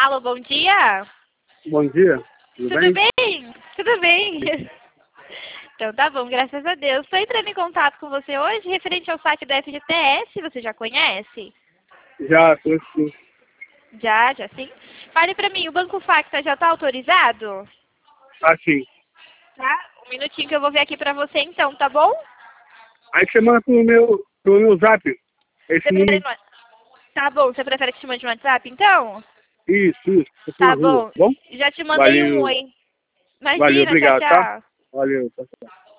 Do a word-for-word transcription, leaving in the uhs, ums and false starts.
Alô, bom dia. Bom dia, tudo, Tudo bem? bem? Tudo bem. Então tá bom, graças a Deus. Estou entrando em contato com você hoje referente ao site da F G T S, você já conhece? Já, tô sim. Já, já sim. Fale pra mim, o Banco Facta já está autorizado? Ah, sim. Tá? Um minutinho que eu vou ver aqui pra você então, tá bom? Aí você manda pro meu, pro meu zap. Esse Você prefere número. no... Tá bom, você prefere que te mande no WhatsApp então? Isso, isso. Eu tô na Tá rua, bom. tá bom? Já te mandei um Valeu. oi. Valeu, Imagina, tchau, obrigado, tá? tchau. Valeu, tchau, tchau.